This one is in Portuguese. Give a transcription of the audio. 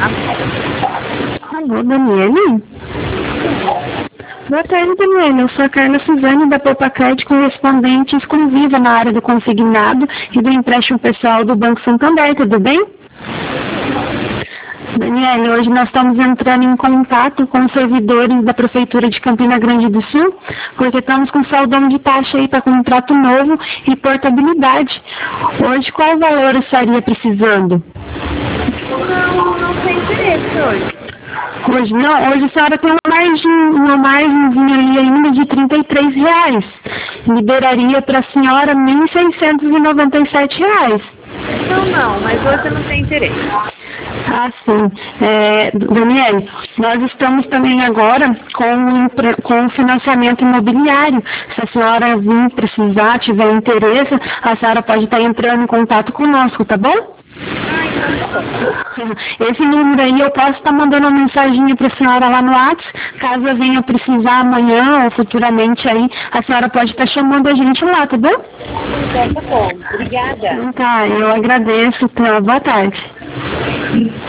Alô, Daniele? Boa tarde, Daniele. Eu sou a Carla Suzane, da Popacard, correspondente exclusiva na área do consignado e do empréstimo pessoal do Banco Santander. Tudo bem? Daniele, hoje nós estamos entrando em contato com os servidores da Prefeitura de Campina Grande do Sul, porque estamos com saldão de taxa aí para contrato novo e portabilidade. Hoje, qual valor eu estaria precisando? Não tem interesse hoje. Hoje não, hoje a senhora tem uma margenzinha ali ainda de R$ 33. Liberaria para a senhora R$ 1.697. Não, mas hoje não tem interesse. Ah, sim. Daniele, nós estamos também agora com o financiamento imobiliário. Se a senhora vir precisar, tiver interesse, a senhora pode estar entrando em contato conosco, tá bom? Esse número aí eu posso estar mandando uma mensaginha para a senhora lá no WhatsApp. Caso eu venha precisar amanhã ou futuramente aí, a senhora pode estar chamando a gente lá, tá bom? Tá bom. Obrigada. Tá, eu agradeço. Boa tarde.